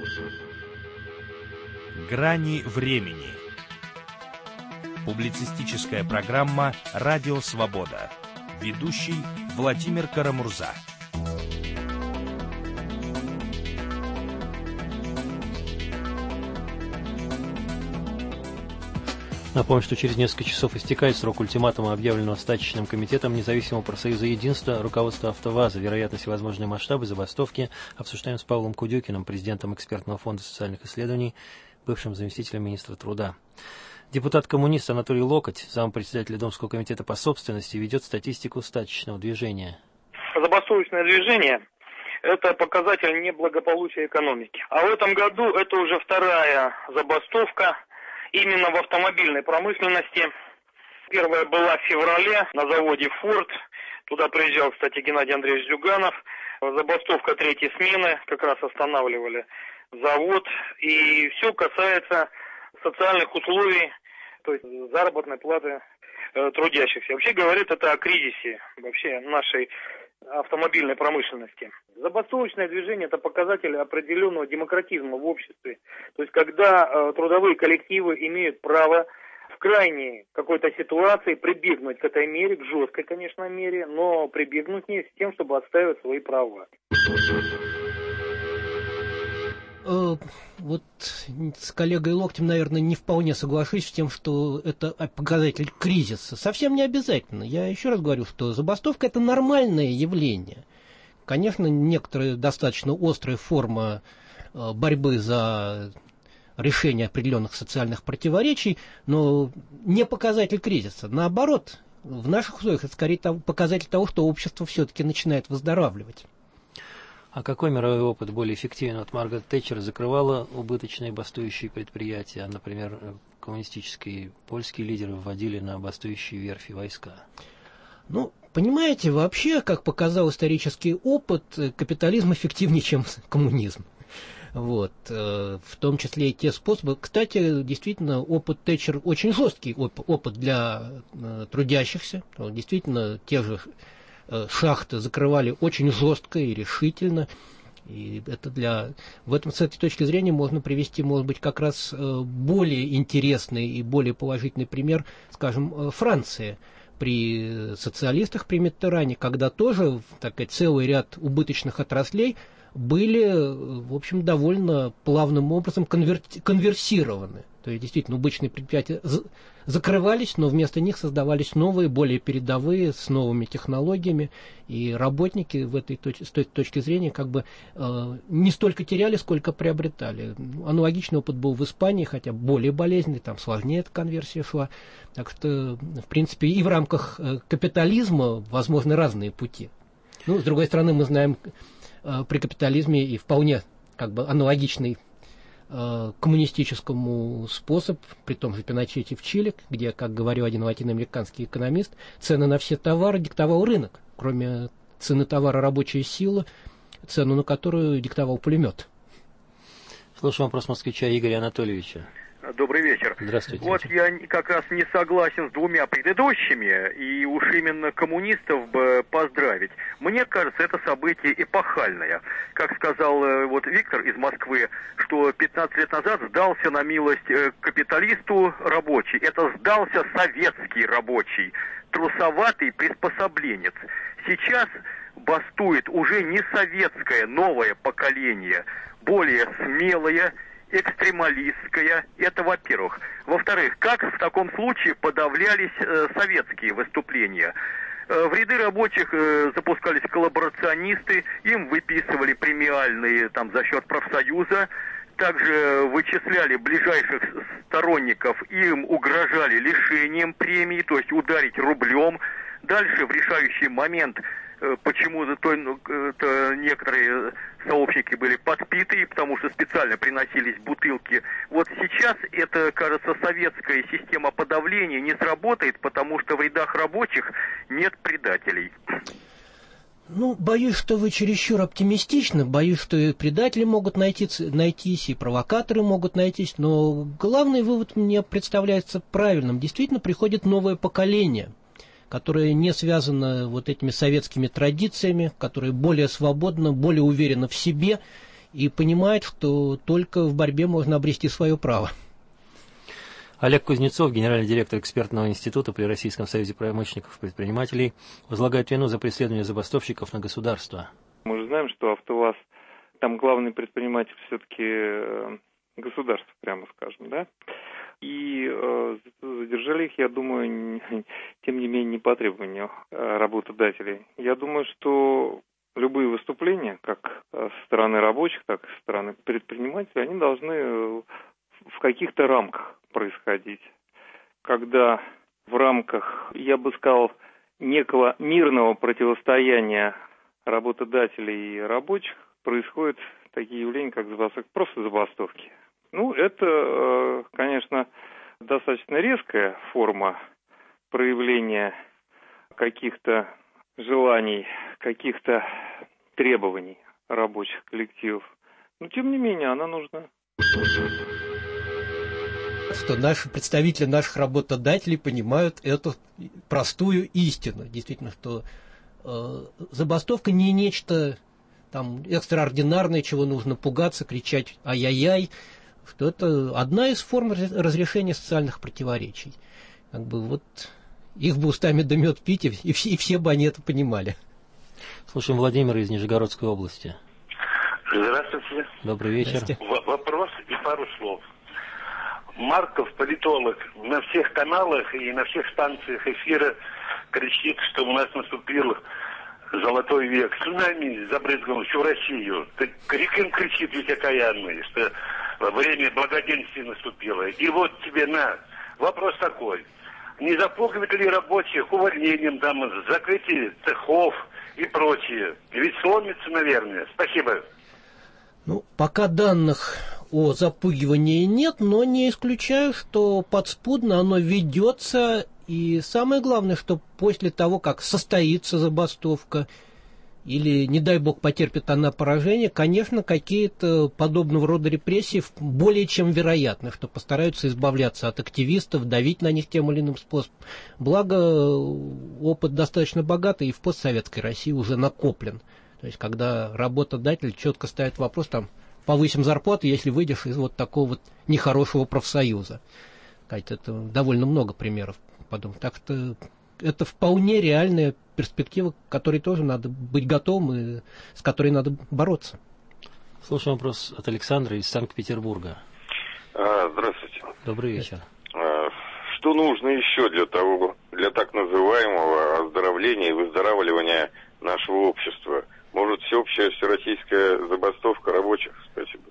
Грани времени. Публицистическая программа «Радио Свобода». Ведущий Владимир Карамурза. Напомню, что через несколько часов истекает срок ультиматума, объявленного стачечным комитетом независимого профсоюза «Единство» руководства «АвтоВАЗа». Вероятность и возможные масштабы забастовки обсуждаем с Павлом Кудюкиным, президентом экспертного фонда социальных исследований, бывшим заместителем министра труда. Депутат-коммунист Анатолий Локоть, зампредседателя Домского комитета по собственности, ведет статистику стачечного движения. Забастовочное движение – это показатель неблагополучия экономики. А в этом году это уже вторая забастовка именно в автомобильной промышленности. Первая была в феврале на заводе «Форд». Туда приезжал, кстати, Геннадий Андреевич Зюганов. Забастовка третьей смены, как раз останавливали завод. И все касается социальных условий, то есть заработной платы э, трудящихся. Вообще говорит это о кризисе вообще нашей автомобильной промышленности. Забастовочное движение – это показатель определенного демократизма в обществе. То есть когда э, трудовые коллективы имеют право в крайней какой-то ситуации прибегнуть к этой мере, к жесткой, конечно, мере, но прибегнуть к ней с тем, чтобы отстаивать свои права. Вот с коллегой Локтем, наверное, не вполне соглашусь с тем, что это показатель кризиса. Совсем не обязательно. Я еще раз говорю, что забастовка – это нормальное явление. Конечно, некоторая достаточно острая форма борьбы за решение определенных социальных противоречий, но не показатель кризиса. Наоборот, в наших условиях это скорее показатель того, что общество все-таки начинает выздоравливать. А какой мировой опыт более эффективен? Вот Маргарет Тэтчер закрывала убыточные бастующие предприятия, а, например, коммунистические польские лидеры вводили на бастующие верфи войска. Ну, понимаете, вообще, как показал исторический опыт, капитализм эффективнее, чем коммунизм. Вот, в том числе и те способы. Кстати, действительно, опыт Тэтчер очень жесткий оп- опыт для трудящихся. Действительно, те же шахты закрывали очень жестко и решительно. И это для... В этом, с этой точки зрения можно привести, может быть, как раз более интересный и более положительный пример, скажем, Франции. При социалистах, при Миттеране, когда тоже, так сказать, целый ряд убыточных отраслей были, в общем, довольно плавным образом конверти- конверсированы. То есть, действительно, убыточные предприятия закрывались, но вместо них создавались новые, более передовые, с новыми технологиями. И работники в этой точ- с той точки зрения как бы э, не столько теряли, сколько приобретали. Аналогичный опыт был в Испании, хотя более болезненный, там сложнее эта конверсия шла. Так что, в принципе, и в рамках э, капитализма возможны разные пути. Ну, с другой стороны, мы знаем э, при капитализме и вполне как бы аналогичный коммунистическому способ, при том же Пиночете в Чили, где, как говорил один латиноамериканский экономист, цены на все товары диктовал рынок, кроме цены товара рабочая сила, цену на которую диктовал пулемет. Слушаю вопрос москвича Игоря Анатольевича. Добрый вечер. Здравствуйте. Вот я как раз не согласен с двумя предыдущими, и уж именно коммунистов бы поздравить. Мне кажется, это событие эпохальное. Как сказал вот Виктор из Москвы, что пятнадцать лет назад сдался на милость капиталисту рабочий. Это сдался советский рабочий, трусоватый приспособленец. Сейчас бастует уже не советское новое поколение, более смелое, экстремалистская, это во-первых. Во-вторых, как в таком случае подавлялись э, советские выступления? Э, в ряды рабочих э, запускались коллаборационисты, им выписывали премиальные там за счет профсоюза, также вычисляли ближайших сторонников, им угрожали лишением премии, то есть ударить рублем. Дальше в решающий момент почему-то то, некоторые сообщники были подпиты, потому что специально приносились бутылки. Вот сейчас это, кажется, советская система подавления не сработает, потому что в рядах рабочих нет предателей. Ну, боюсь, что вы чересчур оптимистичны, боюсь, что и предатели могут найти, найтись, и провокаторы могут найтись, но главный вывод мне представляется правильным. Действительно, приходит новое поколение, которое не связано вот этими советскими традициями, которое более свободно, более уверенно в себе и понимает, что только в борьбе можно обрести свое право. Олег Кузнецов, генеральный директор экспертного института при Российском союзе промышленников и предпринимателей, возлагает вину за преследование забастовщиков на государство. Мы же знаем, что АвтоВАЗ, там главный предприниматель все-таки государство, прямо скажем, да? И э, задержали их, я думаю, не, тем не менее, не по требованию работодателей. Я думаю, что любые выступления, как со стороны рабочих, так и со стороны предпринимателей, они должны в каких-то рамках происходить, когда в рамках, я бы сказал, некого мирного противостояния работодателей и рабочих происходят такие явления, как забастовки, просто забастовки. Ну, это, конечно, достаточно резкая форма проявления каких-то желаний, каких-то требований рабочих коллективов. Но, тем не менее, она нужна. Что наши представители наших работодателей понимают эту простую истину. Действительно, что э, забастовка не нечто там экстраординарное, чего нужно пугаться, кричать ай-яй-яй, что это одна из форм разрешения социальных противоречий. Как бы вот их бы устами да мед пить, и все, и все бы они это понимали. Слушаем Владимира из Нижегородской области. Здравствуйте. Добрый вечер. В- вопрос и пару слов. Марков, политолог, на всех каналах и на всех станциях эфира кричит, что у нас наступил золотой век. Цунами забрызгал всю Россию. Криком кричит ведь окаянный, что время благоденствия наступило. И вот тебе на вопрос такой. Не запугивают ли рабочих увольнением, там, закрытие цехов и прочее? Ведь сломится, наверное. Спасибо. Ну, пока данных о запугивании нет, но не исключаю, что подспудно оно ведется. И самое главное, что после того, как состоится забастовка, или, не дай бог, потерпит она поражение, конечно, какие-то подобного рода репрессии более чем вероятны, что постараются избавляться от активистов, давить на них тем или иным способом. Благо, опыт достаточно богатый и в постсоветской России уже накоплен. То есть, когда работодатель четко ставит вопрос, там, повысим зарплату, если выйдешь из вот такого вот нехорошего профсоюза. Это довольно много примеров. Так что это вполне реальная перспектива, к которой тоже надо быть готовым и с которой надо бороться. Слушаем вопрос от Александра из Санкт-Петербурга. А, здравствуйте. Добрый вечер. А, что нужно еще для того, для так называемого оздоровления и выздоравливания нашего общества? Может, всеобщая всероссийская забастовка рабочих? Спасибо.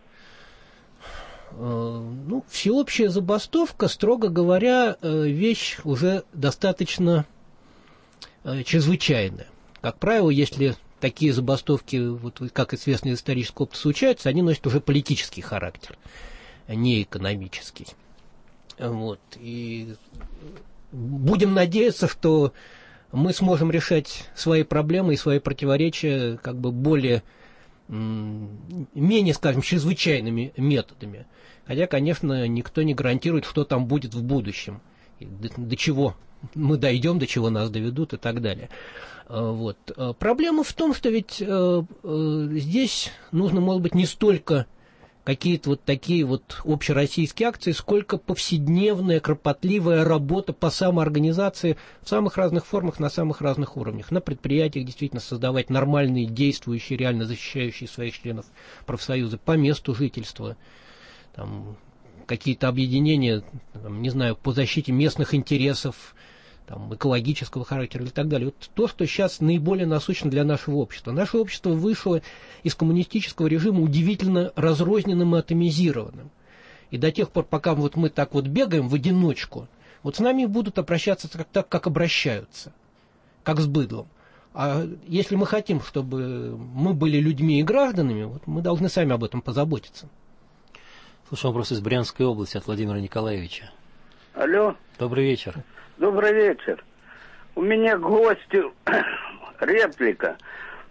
Ну, всеобщая забастовка, строго говоря, вещь уже достаточно чрезвычайная. Как правило, если такие забастовки, вот, как известно из исторического опыта, случаются, они носят уже политический характер, а не экономический. Вот. И будем надеяться, что мы сможем решать свои проблемы и свои противоречия как бы более, менее, скажем, чрезвычайными методами. Хотя, конечно, никто не гарантирует, что там будет в будущем, до, до чего мы дойдем, до чего нас доведут и так далее. Вот. Проблема в том, что ведь э, э, здесь нужно, может быть, не столько какие-то вот такие вот общероссийские акции, сколько повседневная, кропотливая работа по самоорганизации в самых разных формах, на самых разных уровнях. На предприятиях действительно создавать нормальные, действующие, реально защищающие своих членов профсоюзы по месту жительства. Там, какие-то объединения, там, не знаю, по защите местных интересов, там, экологического характера и так далее. Вот то, что сейчас наиболее насущно для нашего общества. Наше общество вышло из коммунистического режима удивительно разрозненным и атомизированным. И до тех пор, пока вот мы так вот бегаем в одиночку, вот с нами будут обращаться так, так как обращаются, как с быдлом. А если мы хотим, чтобы мы были людьми и гражданами, вот мы должны сами об этом позаботиться. Слушаем вопрос из Брянской области от Владимира Николаевича. Алло. Добрый вечер. Добрый вечер. У меня к гостю реплика.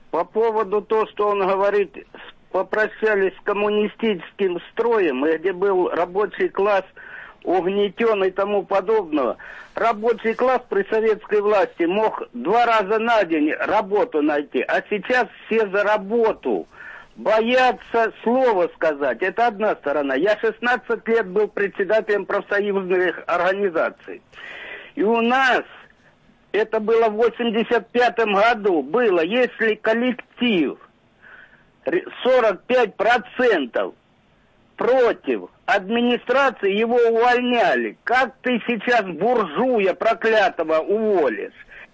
По поводу того, что он говорит, попрощались с коммунистическим строем, и где был рабочий класс угнетен и тому подобного. Рабочий класс при советской власти мог два раза на день работу найти, а сейчас все за работу. Боятся слова сказать. Это одна сторона. Я шестнадцать лет был председателем профсоюзных организаций. И у нас, это было в восемьдесят пятом году, было, если коллектив сорок пять процентов против администрации, его увольняли. Как ты сейчас буржуя проклятого уволишь?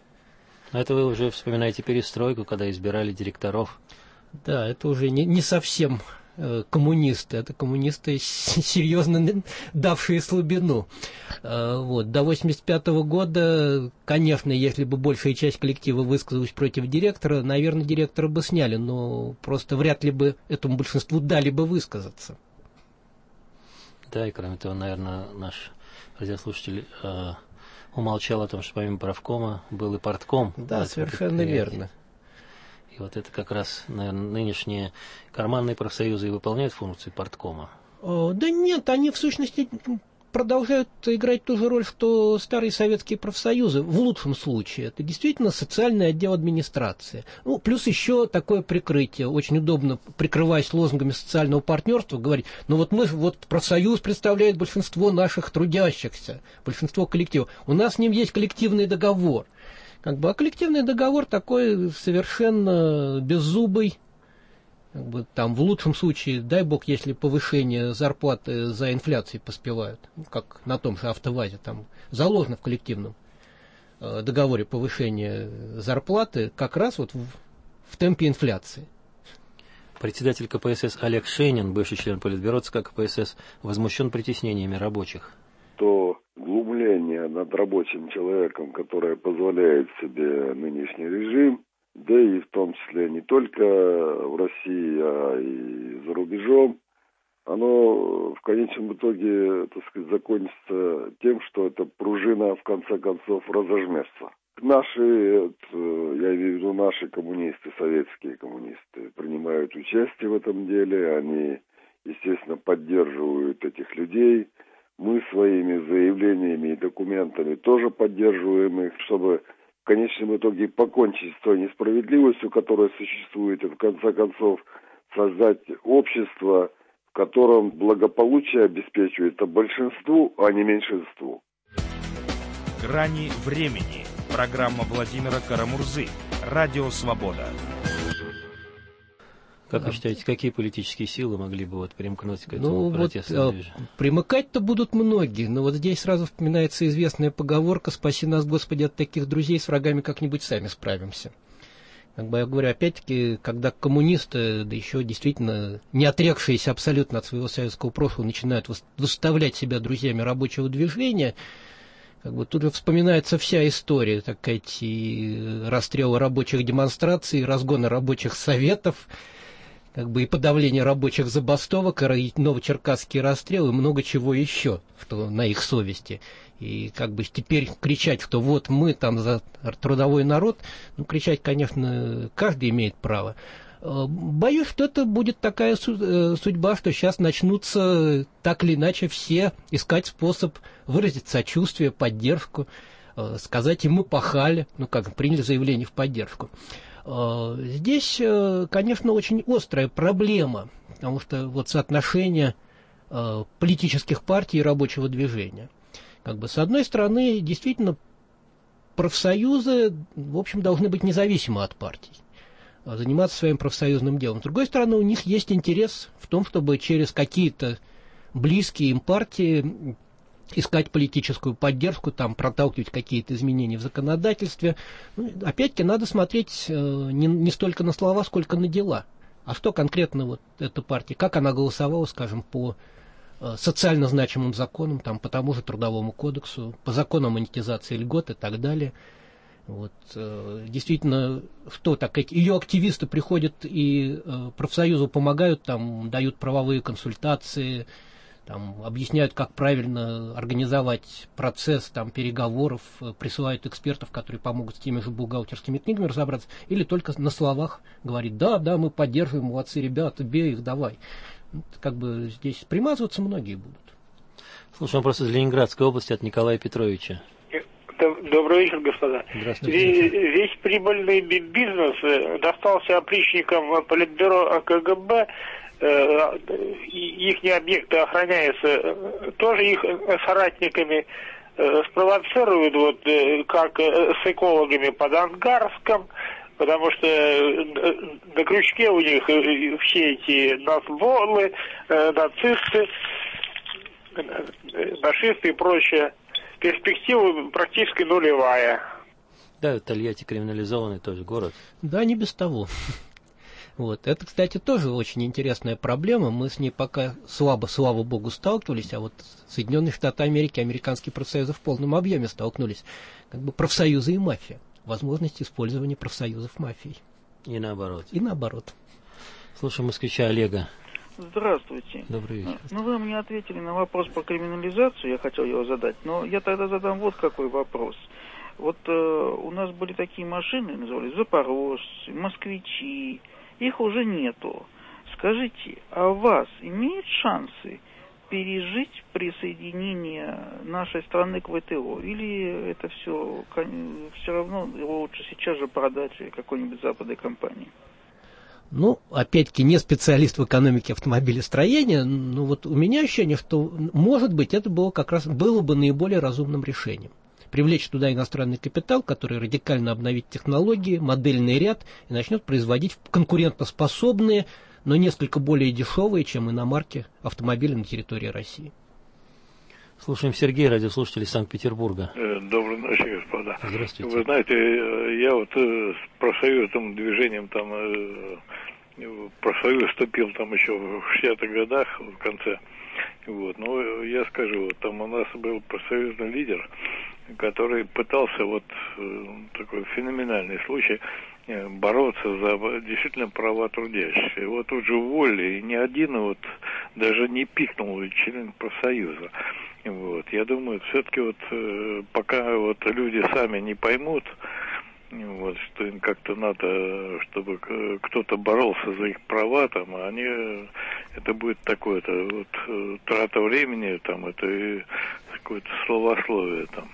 Это вы уже вспоминаете перестройку, когда избирали директоров. Да, это уже не, не совсем э, коммунисты, это коммунисты серьезно давшие слабину. Э, вот. До восемьдесят пятого года, конечно, если бы большая часть коллектива высказалась против директора, наверное, директора бы сняли, но просто вряд ли бы этому большинству дали бы высказаться. Да, и кроме того, наверное, наш радиослушатель э, умолчал о том, что помимо правкома был и партком. Да, совершенно верно. И вот это как раз, наверное, нынешние карманные профсоюзы и выполняют функции парткома. О, да нет, они в сущности продолжают играть ту же роль, что старые советские профсоюзы, в лучшем случае. Это действительно социальный отдел администрации. Ну, плюс еще такое прикрытие. Очень удобно, прикрываясь лозунгами социального партнерства, говорить, ну вот мы, вот профсоюз представляет большинство наших трудящихся, большинство коллективов. У нас с ним есть коллективный договор. Как бы, а коллективный договор такой совершенно беззубый. Как бы, там в лучшем случае, дай бог, если повышение зарплаты за инфляцией поспевают, ну, как на том же АвтоВАЗе, там заложено в коллективном э, договоре повышение зарплаты как раз вот в, в темпе инфляции. Председатель ка пэ эс эс Олег Шейнин, бывший член Политбюро ЦК ка пэ эс эс, возмущен притеснениями рабочих. То глумление над рабочим человеком, которое позволяет себе нынешний режим, да и в том числе не только в России, а и за рубежом, оно в конечном итоге, так сказать, закончится тем, что эта пружина в конце концов разожмется. Наши, я имею в виду наши коммунисты, советские коммунисты, принимают участие в этом деле, они, естественно, поддерживают этих людей. Мы своими заявлениями и документами тоже поддерживаем их, чтобы в конечном итоге покончить с той несправедливостью, которая существует, и в конце концов создать общество, в котором благополучие обеспечивается большинству, а не меньшинству. «Грани времени». Программа Владимира Карамурзы. Радио «Свобода». Как вы считаете, какие политические силы могли бы вот примкнуть к этому ну, протестному вот, движению? Примыкать-то будут многие, но вот здесь сразу вспоминается известная поговорка «Спаси нас, Господи, от таких друзей, с врагами как-нибудь сами справимся». Как бы я говорю, опять-таки, когда коммунисты, да еще действительно не отрекшиеся абсолютно от своего советского прошлого, начинают выставлять себя друзьями рабочего движения, как бы тут же вспоминается вся история, так сказать, и расстрела рабочих демонстраций, разгона рабочих советов, как бы и подавление рабочих забастовок, и новочеркасские расстрелы, и много чего еще, что на их совести. И как бы теперь кричать, что вот мы там за трудовой народ, ну, кричать, конечно, каждый имеет право. Боюсь, что это будет такая судьба, что сейчас начнутся так или иначе все искать способ выразить сочувствие, поддержку, сказать им мы пахали, ну как, приняли заявление в поддержку. Здесь, конечно, очень острая проблема, потому что вот соотношение политических партий и рабочего движения. Как бы, с одной стороны, действительно, профсоюзы, в общем, должны быть независимы от партий, заниматься своим профсоюзным делом. С другой стороны, у них есть интерес в том, чтобы через какие-то близкие им партии искать политическую поддержку, там, проталкивать какие-то изменения в законодательстве. Ну, опять-таки, надо смотреть э, не, не столько на слова, сколько на дела. А что конкретно вот эта партия, как она голосовала, скажем, по э, социально значимым законам, там, по тому же Трудовому кодексу, по закону о монетизации льгот и так далее. Вот, э, действительно, что так, ее активисты приходят и э, профсоюзу помогают, там, дают правовые консультации, там, объясняют, как правильно организовать процесс там, переговоров, присылают экспертов, которые помогут с теми же бухгалтерскими книгами разобраться, или только на словах говорит, да, да, мы поддерживаем, молодцы ребята, бей их, давай. Как бы здесь примазываться многие будут. Слушаем вопрос из Ленинградской области от Николая Петровича. Добрый вечер, господа. Здравствуйте. Весь прибыльный бизнес достался опричникам Политбюро КГБ, их объекты охраняются тоже их соратниками, спровоцируют вот как с экологами под Ангарском, потому что на крючке у них все эти нацволы, нацисты, нашисты и прочее. Перспектива практически нулевая. Да, Тольятти криминализованный тоже город. Да, не без того. Вот. Это, кстати, тоже очень интересная проблема. Мы с ней пока слабо, слава богу, сталкивались, а вот Соединенные Штаты Америки, американские профсоюзы в полном объеме столкнулись. Как бы профсоюзы и мафия. Возможность использования профсоюзов мафией. И наоборот. И наоборот. Слушаем москвича Олега. Здравствуйте. Добрый вечер. Ну, вы мне ответили на вопрос про криминализацию, я хотел его задать, но я тогда задам вот какой вопрос. Вот э, у нас были такие машины, назывались запорожцы, москвичи, их уже нету. Скажите, а у вас имеют шансы пережить присоединение нашей страны к ВТО? Или это все, все равно его лучше сейчас же продать какой-нибудь западной компании? Ну, опять-таки, не специалист в экономике автомобилестроения, но вот у меня ощущение, что, может быть, это было как раз было бы наиболее разумным решением. Привлечь туда иностранный капитал, который радикально обновит технологии, модельный ряд и начнет производить конкурентоспособные, но несколько более дешевые, чем иномарки, автомобили на территории России. Слушаем Сергея, радиослушатель из Санкт-Петербурга. Доброй ночи, господа. Здравствуйте. Вы знаете, я вот с профсоюзным движением там в профсоюз вступил там еще в шестидесятых годах, в конце. Вот. Но я скажу, вот там у нас был профсоюзный лидер, который пытался, вот такой феноменальный случай, бороться за действительно права трудящихся. Его тут же уволили, и ни один вот даже не пикнул член профсоюза. Вот. Я думаю, все-таки вот пока вот люди сами не поймут, вот, что им как-то надо, чтобы кто-то боролся за их права, там, они, это будет такое-то вот трата времени, там, это и какое-то словословие там.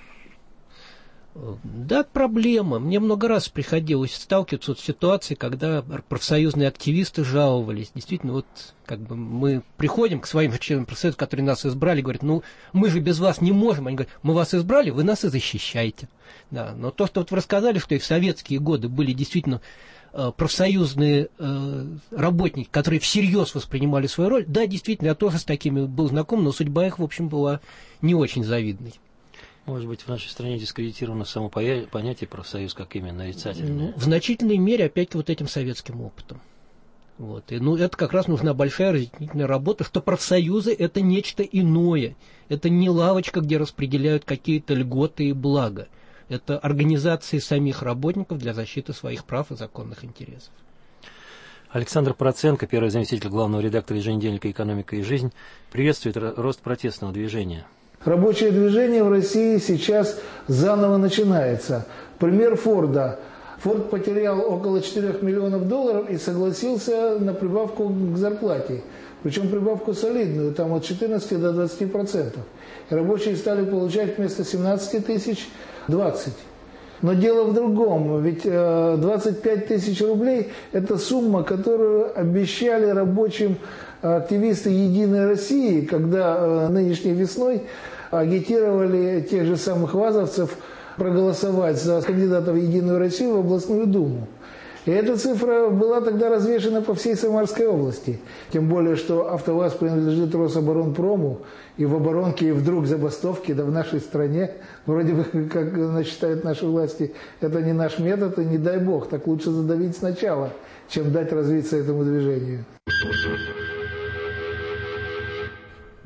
Да, проблема. Мне много раз приходилось сталкиваться вот с ситуацией, когда профсоюзные активисты жаловались. Действительно, вот как бы мы приходим к своим членам профсоюза, которые нас избрали, говорят, ну мы же без вас не можем. Они говорят, мы вас избрали, вы нас и защищаете. Да, но то, что вот вы рассказали, что и в советские годы были действительно э, профсоюзные э, работники, которые всерьез воспринимали свою роль, да, действительно, я тоже с такими был знаком, но судьба их, в общем, была не очень завидной. Может быть, в нашей стране дискредитировано само понятие профсоюз как именно нарицательное? Ну, в значительной мере, опять-таки, вот этим советским опытом. Вот. И, ну, это как раз нужна большая разъяснительная работа, что профсоюзы – это нечто иное. Это не лавочка, где распределяют какие-то льготы и блага. Это организации самих работников для защиты своих прав и законных интересов. Александр Проценко, первый заместитель главного редактора еженедельника «Экономика и жизнь», приветствует рост протестного движения. Рабочее движение в России сейчас заново начинается. Пример Форда. Форд потерял около четырёх миллионов долларов и согласился на прибавку к зарплате. Причем прибавку солидную, там от четырнадцати до двадцати процентов. И рабочие стали получать вместо семнадцати тысяч двадцать. Но дело в другом, ведь двадцать пять тысяч рублей – это сумма, которую обещали рабочим активисты «Единой России», когда нынешней весной агитировали тех же самых вазовцев проголосовать за кандидатов в «Единую Россию» в областную думу. И эта цифра была тогда развешена по всей Самарской области. Тем более, что АвтоВАЗ принадлежит Рособоронпрому, и в оборонке вдруг забастовки, да в нашей стране, вроде бы, как считают наши власти, это не наш метод, и не дай бог, так лучше задавить сначала, чем дать развиться этому движению.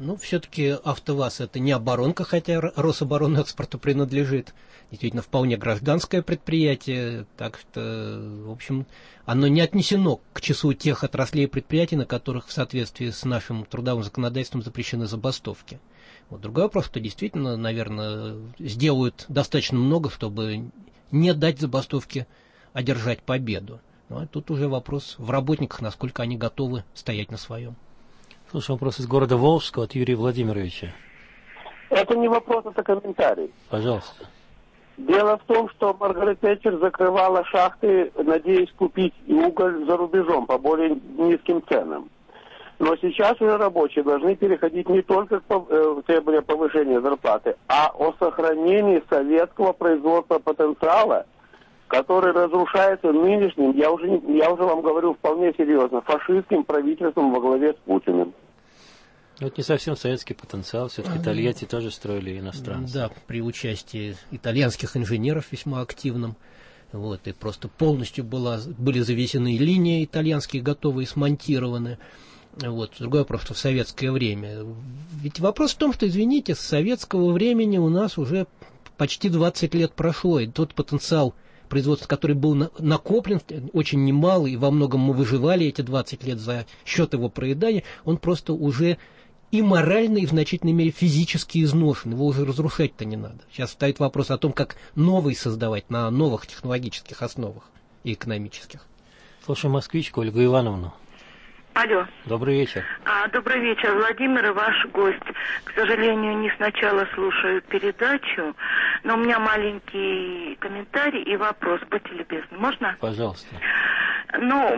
Ну, все-таки АвтоВАЗ это не оборонка, хотя Рособоронэкспорту принадлежит. Действительно, вполне гражданское предприятие, так что, в общем, оно не отнесено к числу тех отраслей и предприятий, на которых в соответствии с нашим трудовым законодательством запрещены забастовки. Вот. Другой вопрос, что действительно, наверное, сделают достаточно много, чтобы не дать забастовке одержать победу. Ну, а тут уже вопрос в работниках, насколько они готовы стоять на своем. Слушай, вопрос из города Волжского от Юрия Владимировича. Это не вопрос, это комментарий. Пожалуйста. Дело в том, что Маргарет Тэтчер закрывала шахты, надеясь купить уголь за рубежом по более низким ценам. Но сейчас уже рабочие должны переходить не только к требованию повышения зарплаты, а о сохранении советского производства потенциала, который разрушается нынешним, я уже, не, я уже вам говорю вполне серьезно, фашистским правительством во главе с Путиным. Это не совсем советский потенциал, все-таки Тольятти тоже строили иностранцы. Да, при участии итальянских инженеров весьма активным. Вот, и просто полностью была, были завесены линии итальянские, готовые, смонтированы. Вот, другой вопрос, что в советское время. Ведь вопрос в том, что, извините, с советского времени у нас уже почти двадцать лет прошло, и тот потенциал производства, который был накоплен, очень немалый, и во многом мы выживали эти двадцать лет за счет его проедания, он просто уже и морально, и в значительной мере физически изношен. Его уже разрушать-то не надо. Сейчас стоит вопрос о том, как новый создавать на новых технологических основах и экономических. Слушаем москвичку Ольгу Ивановну. Алло. Добрый вечер. А, добрый вечер, Владимир и ваш гость. К сожалению, не сначала слушаю передачу, но у меня маленький комментарий и вопрос. Будьте любезны. Можно? Пожалуйста. Ну,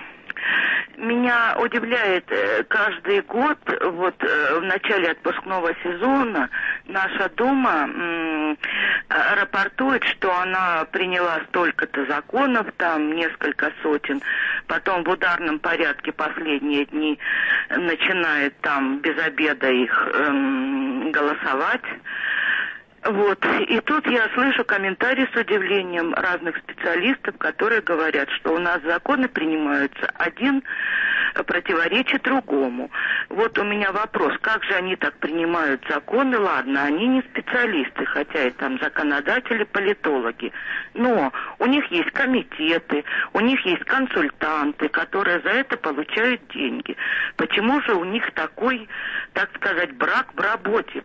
меня удивляет каждый год, вот в начале отпускного сезона, наша Дума м, рапортует, что она приняла столько-то законов, там несколько сотен, потом в ударном порядке последние дни начинает там без обеда их эм, голосовать. Вот. И тут я слышу комментарии с удивлением разных специалистов, которые говорят, что у нас законы принимаются, один противоречит другому. Вот у меня вопрос, как же они так принимают законы? Ладно, они не специалисты, хотя и там законодатели, политологи, но у них есть комитеты, у них есть консультанты, которые за это получают деньги. Почему же у них такой, так сказать, брак в работе?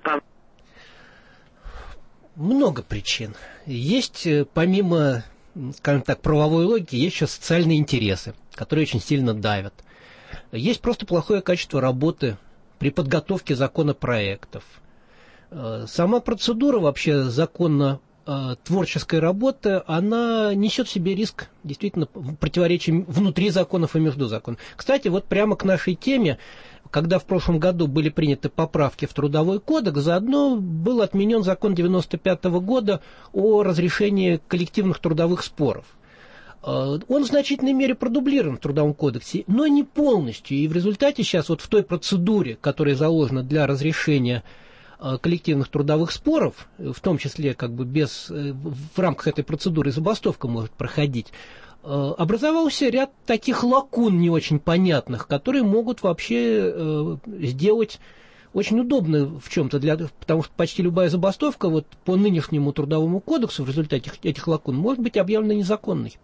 Много причин. Есть, помимо, скажем так, правовой логики, есть еще социальные интересы, которые очень сильно давят. Есть просто плохое качество работы при подготовке законопроектов. Сама процедура вообще законно-творческой работы, она несет в себе риск действительно противоречий внутри законов и между законами. Кстати, вот прямо к нашей теме. Когда в прошлом году были приняты поправки в Трудовой кодекс, заодно был отменен закон девяносто пятого года о разрешении коллективных трудовых споров. Он в значительной мере продублирован в Трудовом кодексе, но не полностью. И в результате сейчас вот в той процедуре, которая заложена для разрешения коллективных трудовых споров, в том числе как бы без, в рамках этой процедуры забастовка может проходить, образовался ряд таких лакун не очень понятных, которые могут вообще э, сделать очень удобно в чем-то, для, потому что почти любая забастовка вот, по нынешнему Трудовому кодексу в результате этих, этих лакун может быть объявлена незаконной,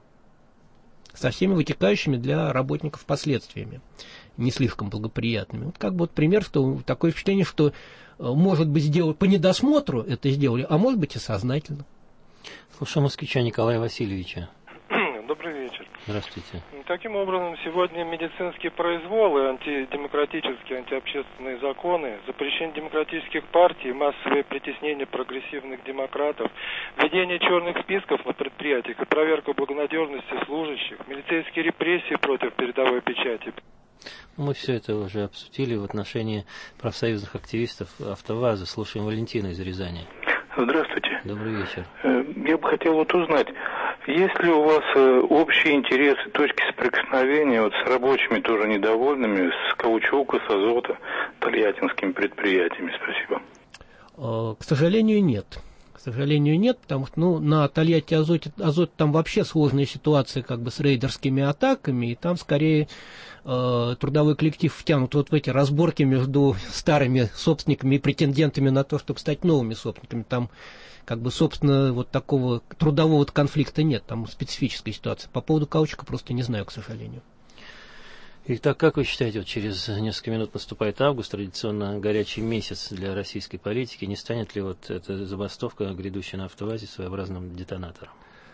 со всеми вытекающими для работников последствиями, не слишком благоприятными. Вот как бы вот пример, что такое впечатление, что э, может быть сделано по недосмотру это сделали, а может быть и сознательно. Слушаем москвича Николая Васильевича. Добрый вечер. Здравствуйте. Таким образом, сегодня медицинский произвол и антидемократические, антиобщественные законы, запрещение демократических партий, массовое притеснение прогрессивных демократов, введение черных списков на предприятиях и проверка благонадежности служащих, милицейские репрессии против передовой печати. Мы все это уже обсудили в отношении профсоюзных активистов АвтоВАЗа. Слушаем Валентина из Рязани. Здравствуйте. Добрый вечер. Я бы хотел вот узнать, есть ли у вас общие интересы, точки соприкосновения вот с рабочими тоже недовольными, с каучука, с азота, тольяттинскими предприятиями? Спасибо. К сожалению, нет. К сожалению, нет, потому что ну, на Тольятти Азоте, Азот там вообще сложная ситуация как бы с рейдерскими атаками, и там скорее э, трудовой коллектив втянут вот в эти разборки между старыми собственниками и претендентами на то, чтобы стать новыми собственниками. Там как бы, собственно, вот такого трудового конфликта нет, там специфическая ситуация. По поводу каучука просто не знаю, к сожалению. Итак, как вы считаете, вот через несколько минут наступает август, традиционно горячий месяц для российской политики, не станет ли вот эта забастовка, грядущая на АвтоВАЗе, своеобразным детонатором?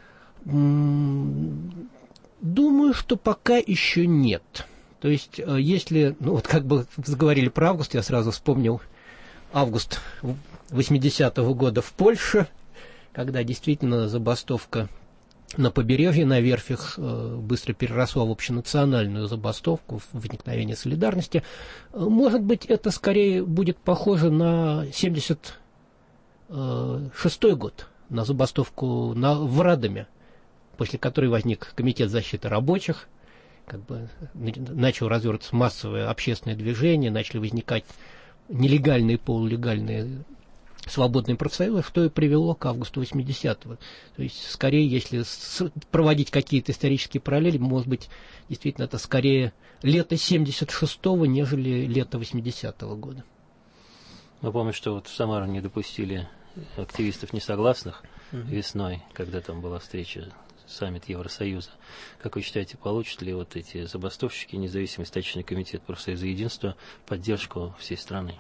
Думаю, что пока еще нет. То есть, если, ну вот как бы заговорили про август, я сразу вспомнил август восьмидесятого года в Польше, когда действительно забастовка на побережье, на верфях, быстро переросла в общенациональную забастовку, в возникновение солидарности. Может быть, это скорее будет похоже на семьдесят шестой год, на забастовку на, в Радоме, после которой возник Комитет защиты рабочих, как бы начало развиваться массовое общественное движение, начали возникать нелегальные, полулегальные свободные профсоюзы, что и привело к августу восьмидесятого. То есть, скорее, если проводить какие-то исторические параллели, может быть, действительно, это скорее лето семьдесят шестого, нежели лето восьмидесятого года. Мы помним, что вот в Самару не допустили активистов несогласных mm-hmm. весной, когда там была встреча, саммит Евросоюза. Как вы считаете, получат ли вот эти забастовщики, независимый стачечный комитет профсоюза единства, поддержку всей страны?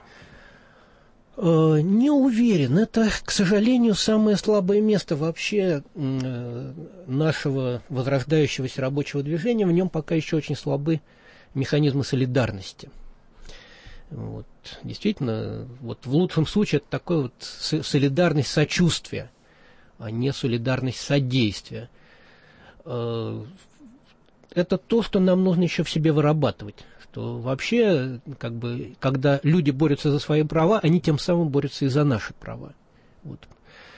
Не уверен. Это, к сожалению, самое слабое место вообще нашего возрождающегося рабочего движения. В нем пока еще очень слабы механизмы солидарности. Вот. Действительно, вот в лучшем случае это такое вот солидарность сочувствия, а не солидарность содействия. Это то, что нам нужно еще в себе вырабатывать. Что вообще, как бы, когда люди борются за свои права, они тем самым борются и за наши права. Вот.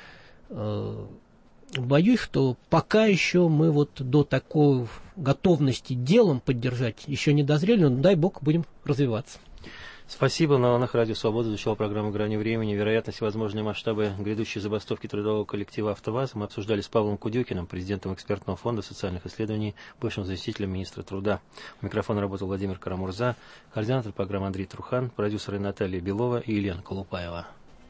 Боюсь, что пока еще мы вот до такой готовности делом поддержать еще не дозрели, но дай бог будем развиваться. Спасибо. На волнах Радио Свобода звучала программа «Грани времени». Вероятность и возможные масштабы грядущей забастовки трудового коллектива «АвтоВАЗ» мы обсуждали с Павлом Кудюкиным, президентом экспертного фонда социальных исследований, бывшим заместителем министра труда. У микрофона работал Владимир Карамурза, координатор программы Андрей Трухан, продюсеры Наталья Белова и Елена Колупаева.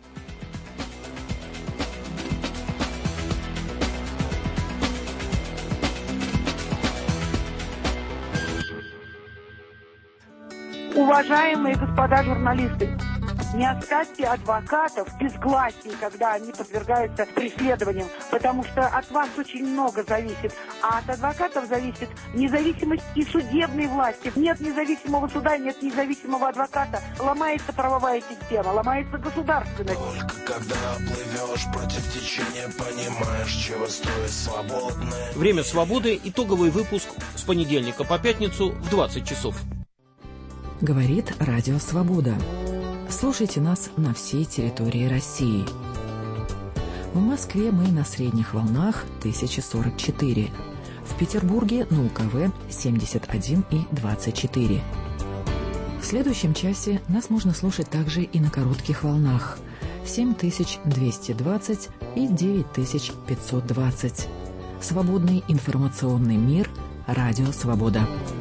Уважаемые господа журналисты, не оставьте адвокатов в безгласии, когда они подвергаются преследованиям, потому что от вас очень много зависит, а от адвокатов зависит независимость и судебной власти. Нет независимого суда, нет независимого адвоката, ломается правовая система, ломается государственность. Только когда плывешь против течения, понимаешь, чего стоит свободное. Время свободы. Итоговый выпуск с понедельника по пятницу в двадцать часов. Говорит Радио Свобода. Слушайте нас на всей территории России. В Москве мы на средних волнах тысяча сорок четыре. В Петербурге на УКВ семьдесят один и двадцать четыре. В следующем часе нас можно слушать также и на коротких волнах семь тысяч двести двадцать и девять тысяч пятьсот двадцать. Свободный информационный мир. Радио Свобода.